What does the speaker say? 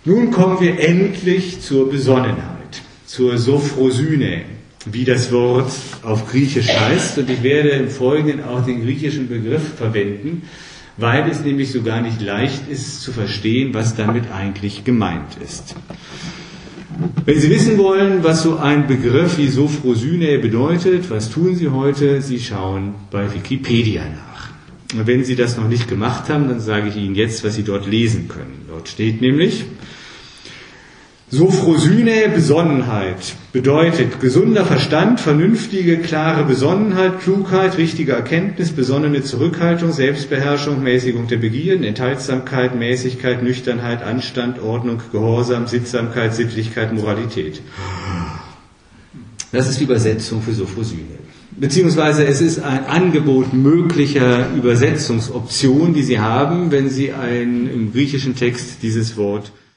Nun kommen wir endlich zur Besonnenheit, zur Sophrosyne, wie das Wort auf Griechisch heißt. Und ich werde im Folgenden auch den griechischen Begriff verwenden, weil es nämlich so gar nicht leicht ist zu verstehen, was damit eigentlich gemeint ist. Wenn Sie wissen wollen, was so ein Begriff wie Sophrosyne bedeutet, was tun Sie heute? Sie schauen bei Wikipedia nach. Und wenn Sie das noch nicht gemacht haben, dann sage ich Ihnen jetzt, was Sie dort lesen können. Dort steht nämlich: Sophrosyne, Besonnenheit, bedeutet gesunder Verstand, vernünftige, klare Besonnenheit, Klugheit, richtige Erkenntnis, besonnene Zurückhaltung, Selbstbeherrschung, Mäßigung der Begierden, Enthaltsamkeit, Mäßigkeit, Nüchternheit, Anstand, Ordnung, Gehorsam, Sittsamkeit, Sittlichkeit, Moralität. Das ist die Übersetzung für Sophrosyne. Beziehungsweise es ist ein Angebot möglicher Übersetzungsoptionen, die Sie haben, wenn Sie im griechischen Text dieses Wort